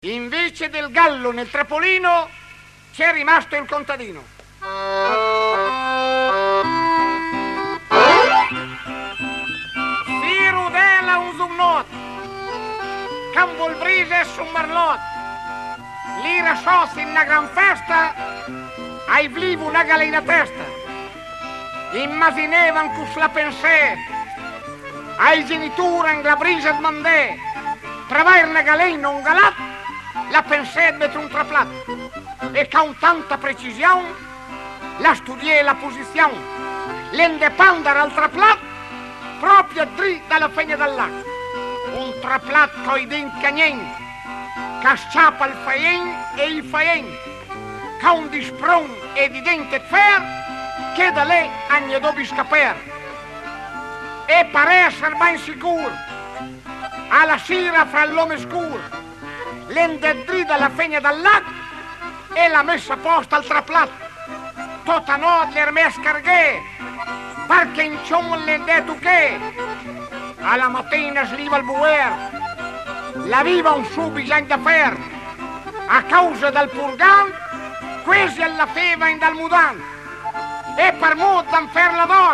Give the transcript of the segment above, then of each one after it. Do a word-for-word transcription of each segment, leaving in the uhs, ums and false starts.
Invece del gallo nel trapolino c'è rimasto il contadino. Si rudela un zunnot, cambolbrise su un marlot, li rasciossi in una gran festa, ai vlivu una galena testa, immasinevan cus la pensè, ai genitura in la brisa demandè, travar una galena un galat, la pensè mettere un traplat, e con tanta precisione la studiè la posizione, l'ende pandare al traplat, proprio dritto dalla fegna del lac. Un traplat coi denti cagnenti, che sciapa il faien e il faien, che un dispron e di dente fer, che da lei agne dobi scaper. E pare essere ben sicuro, alla sera fra l'uomo scuro, l'ende dritto dalla fegna del lac, e l'ha messa a posto al traplat. Tutta notte l'ermè scarghè, perché in ciò l'ende tu che, alla mattina sliva il buer, la viva un suo bisogno da fer, a causa del purgan, quasi alla feva in dal mudan, e per mod dan fer la dos,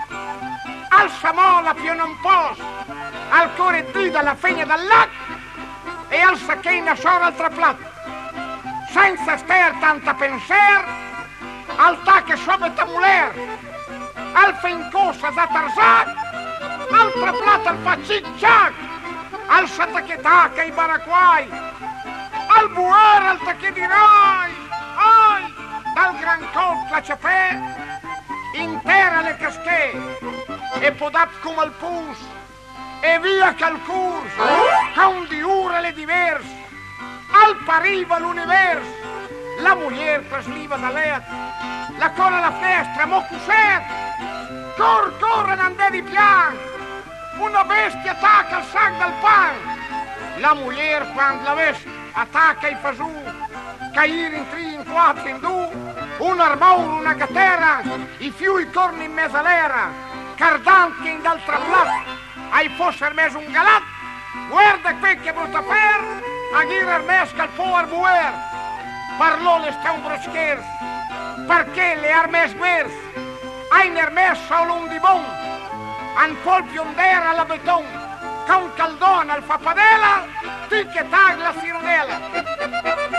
al samola più non pos, al core dì dalla fegna del lac, e al sacchina sora al traplat, senza ster tanta penser, al tacche sobeta muler, al fencosa da Tarzan, al traplat al fa cic-ciac, al satacchetaca i baraquai, al buer al tacche di rai, ai, dal gran col la cepè, intera le casché, e podat come al pus, e via cal curs, con di ure le divers, al pariva l'univers, la muglier trasliva da let, la cola la finestra, mo cuset, cor, corre n'andè di pian, una bestia attacca il sac del pan, la muglier quando la veste attacca i fasù, cair in tri, in quattro, in due, un armauro, una gatera, i fiui torni in mezzo all'era, cardanti in dal traplat, hai fosse messo un galat, guarda qui che brutta fer, a ghira mesca il po' al buer, parlò le staubre scherz, perché le armes vers, hai nermes solo un di bon, an pol piondera alla beton, con caldona al fapadela, ti che tag la sironella.